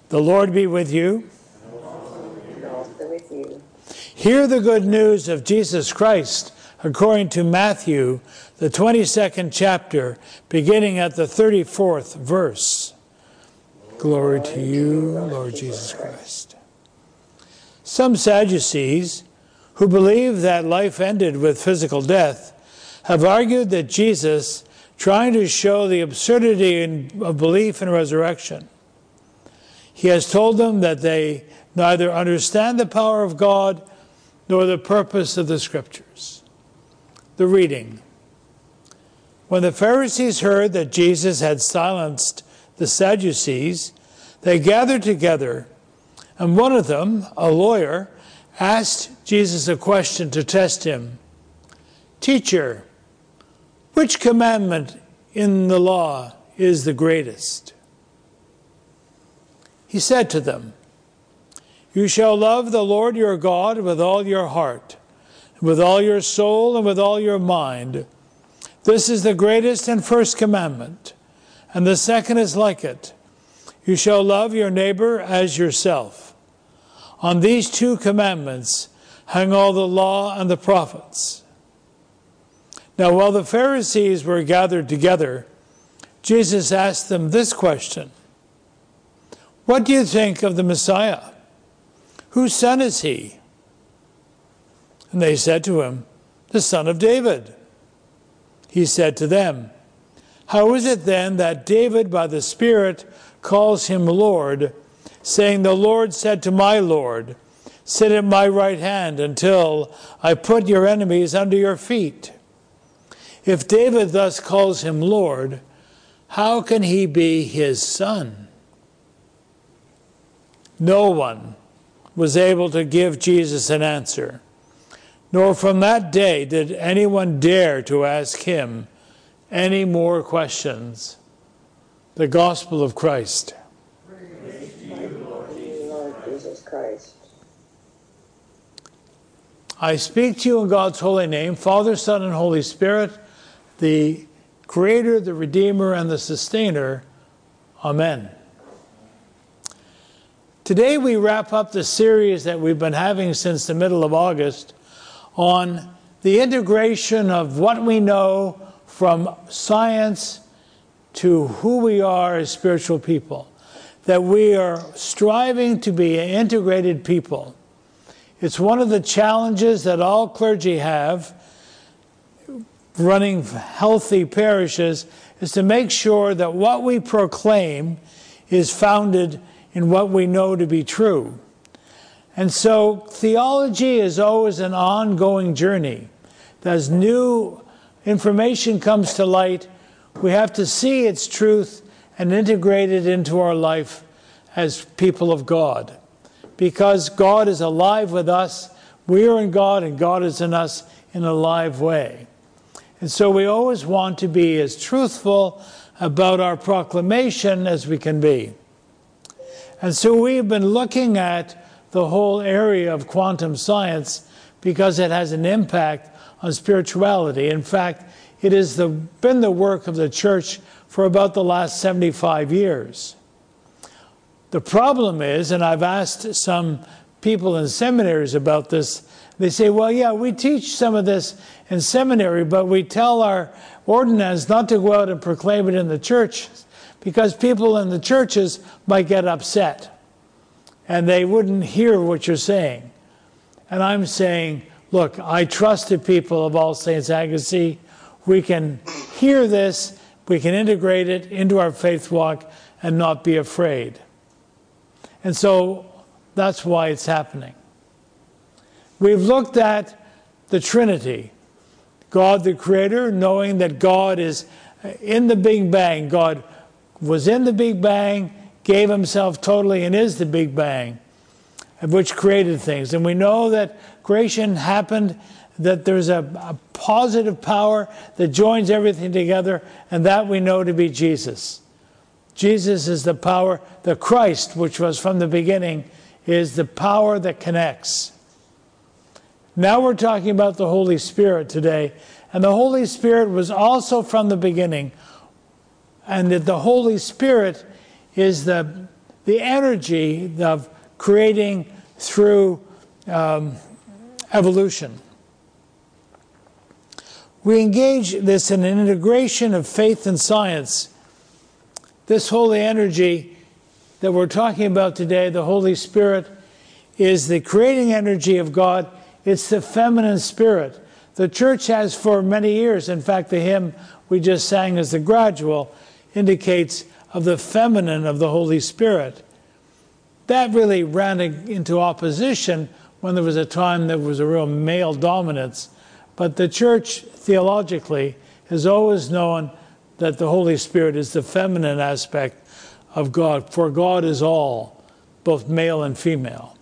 The Lord be with you. And also with you. Hear the good news of Jesus Christ according to Matthew, the 22nd chapter, beginning at the 34th verse. Glory to you, Lord Jesus Christ. Some Sadducees, who believe that life ended with physical death, have argued that Jesus, trying to show the absurdity of belief in resurrection, he has told them that they neither understand the power of God nor the purpose of the Scriptures. The reading. When the Pharisees heard that Jesus had silenced the Sadducees, they gathered together, and one of them, a lawyer, asked Jesus a question to test him. "Teacher, which commandment in the law is the greatest?" He said to them, "You shall love the Lord your God with all your heart, with all your soul, and with all your mind. This is the greatest and first commandment, and the second is like it. You shall love your neighbor as yourself. On these two commandments hang all the law and the prophets." Now, while the Pharisees were gathered together, Jesus asked them this question: "What do you think of the Messiah? Whose son is he?" And they said to him, "The son of David." He said to them, "How is it then that David by the Spirit calls him Lord, saying, 'The Lord said to my Lord, sit at my right hand until I put your enemies under your feet'? If David thus calls him Lord, how can he be his son?" No one was able to give Jesus an answer, nor from that day did anyone dare to ask him any more questions. The Gospel of Christ. Praise to you, Lord Jesus Christ. I speak to you in God's holy name, Father, Son, and Holy Spirit, the Creator, the Redeemer, and the Sustainer. Amen. Today we wrap up the series that we've been having since the middle of August on the integration of what we know from science to who we are as spiritual people, that we are striving to be an integrated people. It's one of the challenges that all clergy have, running healthy parishes, is to make sure that what we proclaim is founded in what we know to be true. And so theology is always an ongoing journey. As new information comes to light, we have to see its truth and integrate it into our life as people of God. Because God is alive with us, we are in God, and God is in us in a live way. And so we always want to be as truthful about our proclamation as we can be. And so we've been looking at the whole area of quantum science because it has an impact on spirituality. In fact, it has been the work of the church for about the last 75 years. The problem is, and I've asked some people in seminaries about this, they say, well, yeah, we teach some of this in seminary, but we tell our ordinands not to go out and proclaim it in the church because people in the churches might get upset and they wouldn't hear what you're saying. And I'm saying, look, I trust the people of All Saints Agassiz. We can hear this, we can integrate it into our faith walk and not be afraid. And so that's why it's happening. We've looked at the Trinity. God the Creator, knowing that God is in the Big Bang. God was in the Big Bang, gave himself totally, and is the Big Bang, which created things. And we know that creation happened, that there's a positive power that joins everything together, and that we know to be Jesus. Jesus is the power, the Christ, which was from the beginning, is the power that connects. Now we're talking about the Holy Spirit today. And the Holy Spirit was also from the beginning. And that the Holy Spirit is the the energy of creating through evolution. We engage this in an integration of faith and science. This holy energy that we're talking about today, the Holy Spirit, is the creating energy of God. It's the feminine spirit. The church has for many years, in fact, the hymn we just sang as the gradual indicates of the feminine of the Holy Spirit. That really ran into opposition when there was a time there was a real male dominance. But the church, theologically, has always known that the Holy Spirit is the feminine aspect of God. For God is all, both male and female.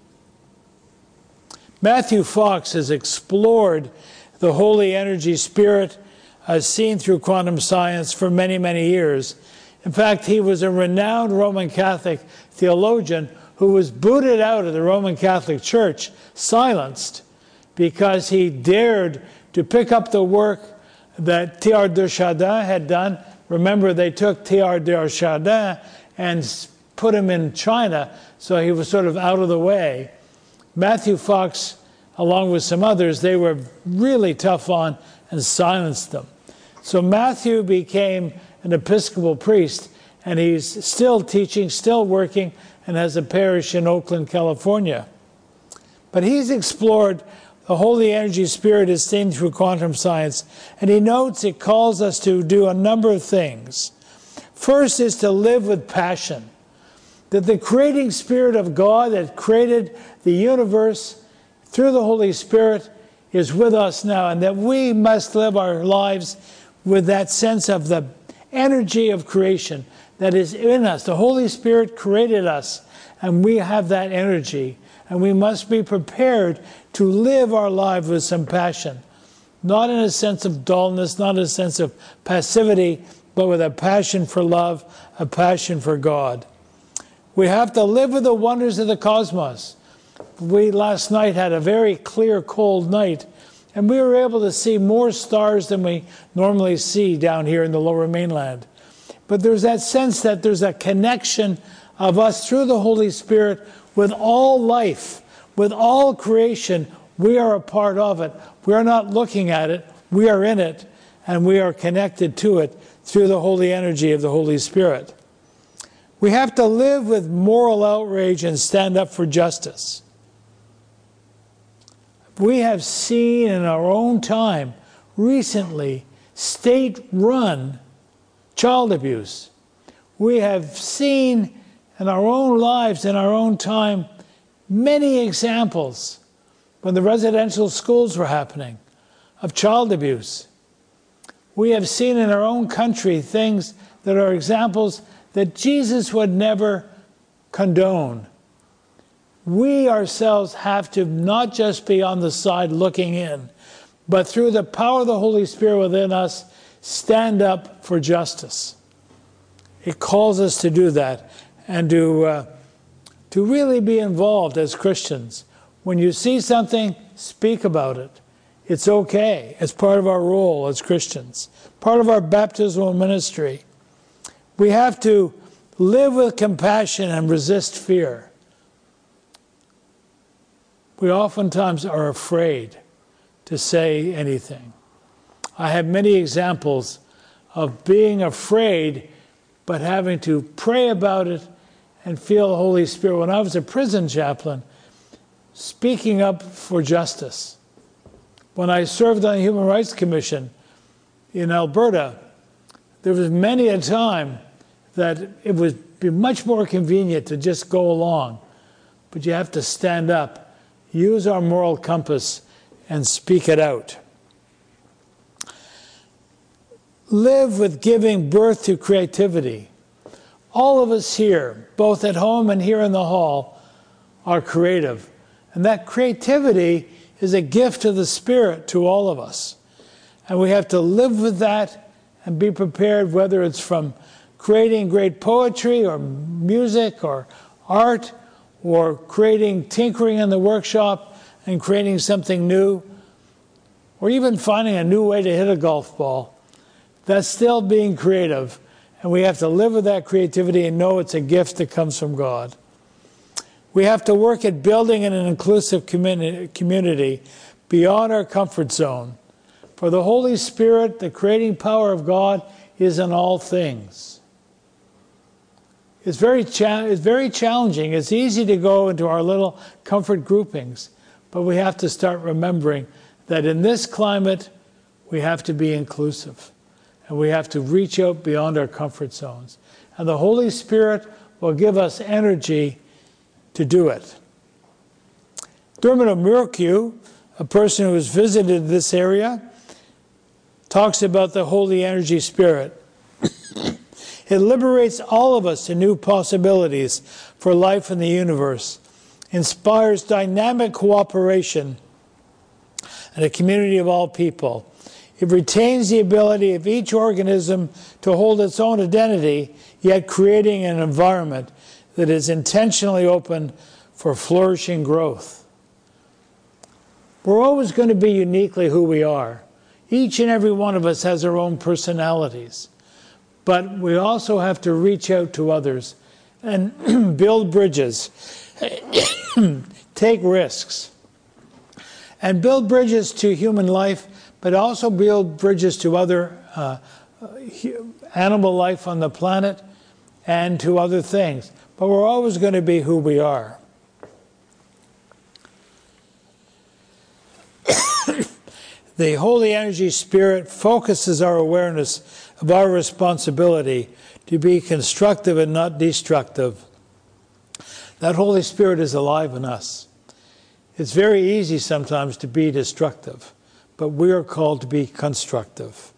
Matthew Fox has explored the holy energy spirit as seen through quantum science for many, many years. In fact, he was a renowned Roman Catholic theologian who was booted out of the Roman Catholic Church, silenced, because he dared to pick up the work that Teilhard de Chardin had done. Remember, they took Teilhard de Chardin and put him in China, so he was sort of out of the way. Matthew Fox, along with some others, they were really tough on and silenced them. So Matthew became an Episcopal priest, and he's still teaching, still working, and has a parish in Oakland, California. But he's explored the holy energy spirit as seen through quantum science, and he notes it calls us to do a number of things. First is to live with passion, that the creating spirit of God that created the universe through the Holy Spirit is with us now, and that we must live our lives with that sense of the energy of creation that is in us. The Holy Spirit created us, and we have that energy, and we must be prepared to live our life with some passion, not in a sense of dullness, not in a sense of passivity, but with a passion for love, a passion for God. We have to live with the wonders of the cosmos. We last night had a very clear, cold night, and we were able to see more stars than we normally see down here in the Lower Mainland. But there's that sense that there's a connection of us through the Holy Spirit with all life, with all creation. We are a part of it. We are not looking at it. We are in it, and we are connected to it through the holy energy of the Holy Spirit. We have to live with moral outrage and stand up for justice. We have seen in our own time, recently, state-run child abuse. We have seen in our own lives, in our own time, many examples when the residential schools were happening of child abuse. We have seen in our own country things that are examples that Jesus would never condone. We ourselves have to not just be on the side looking in, but through the power of the Holy Spirit within us, stand up for justice. It calls us to do that and to really be involved as Christians. When you see something, speak about it. It's okay. It's part of our role as Christians, part of our baptismal ministry. We have to live with compassion and resist fear. We oftentimes are afraid to say anything. I have many examples of being afraid, but having to pray about it and feel the Holy Spirit. When I was a prison chaplain, speaking up for justice. When I served on the Human Rights Commission in Alberta, there was many a time that it would be much more convenient to just go along. But you have to stand up, use our moral compass, and speak it out. Live with giving birth to creativity. All of us here, both at home and here in the hall, are creative. And that creativity is a gift of the Spirit to all of us. And we have to live with that and be prepared, whether it's from creating great poetry or music or art, or tinkering in the workshop and creating something new, or even finding a new way to hit a golf ball. That's still being creative, And we have to live with that creativity and know it's a gift that comes from God. We have to work at building an inclusive community beyond our comfort zone. For the Holy Spirit, the creating power of God, is in all things. It's very challenging. It's easy to go into our little comfort groupings, but we have to start remembering that in this climate, we have to be inclusive, and we have to reach out beyond our comfort zones. And the Holy Spirit will give us energy to do it. Dermot O'Murroquew, a person who has visited this area, talks about the Holy Energy Spirit. It liberates all of us to new possibilities for life in the universe, inspires dynamic cooperation and a community of all people. It retains the ability of each organism to hold its own identity, yet creating an environment that is intentionally open for flourishing growth. We're always going to be uniquely who we are. Each and every one of us has our own personalities. But we also have to reach out to others and build bridges, take risks, and build bridges to human life, but also build bridges to other animal life on the planet and to other things. But we're always going to be who we are. The Holy Energy Spirit focuses our awareness of our responsibility to be constructive and not destructive. That Holy Spirit is alive in us. It's very easy sometimes to be destructive, but we are called to be constructive.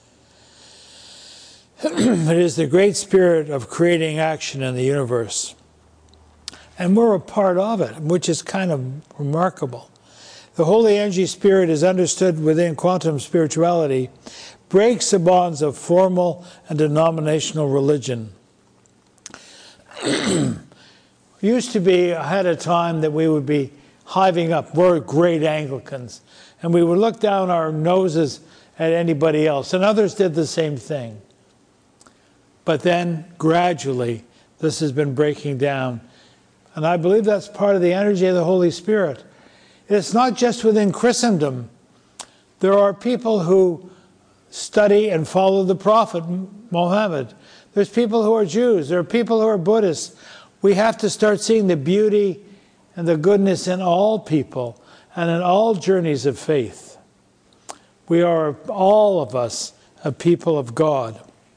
It is the great spirit of creating action in the universe. And we're a part of it, which is kind of remarkable. The Holy Energy Spirit is understood within quantum spirituality, breaks the bonds of formal and denominational religion. Used to be ahead of time that we would be hiving up. We're great Anglicans. And we would look down our noses at anybody else. And others did the same thing. But then, gradually, this has been breaking down. And I believe that's part of the energy of the Holy Spirit. It's not just within Christendom. There are people who study and follow the Prophet Muhammad. There's people who are Jews. There are people who are Buddhists. We have to start seeing the beauty and the goodness in all people and in all journeys of faith. We are, all of us, a people of God.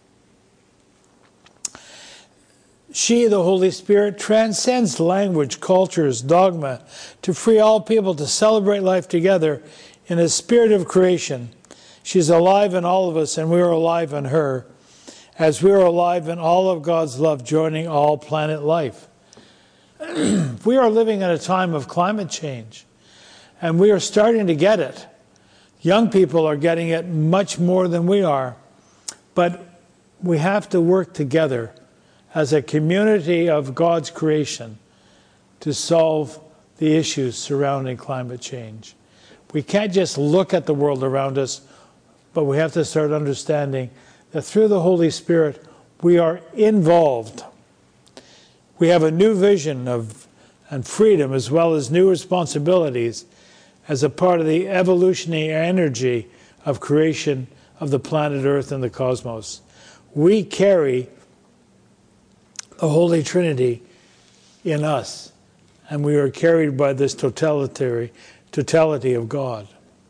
She, the Holy Spirit, transcends language, cultures, dogma, to free all people to celebrate life together in a spirit of creation. She's alive in all of us, and we are alive in her, as we are alive in all of God's love, joining all planet life. We are living in a time of climate change, and we are starting to get it. Young people are getting it much more than we are, but we have to work together as a community of God's creation to solve the issues surrounding climate change. We can't just look at the world around us, but we have to start understanding that through the Holy Spirit, we are involved. We have a new vision of and freedom as well as new responsibilities as a part of the evolutionary energy of creation of the planet Earth and the cosmos. We carry the Holy Trinity in us, and we are carried by this totality of God.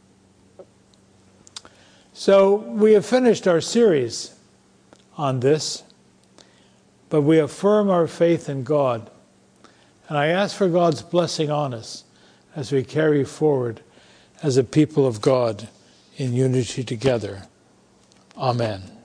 So we have finished our series on this, but we affirm our faith in God. And I ask for God's blessing on us as we carry forward as a people of God in unity together. Amen.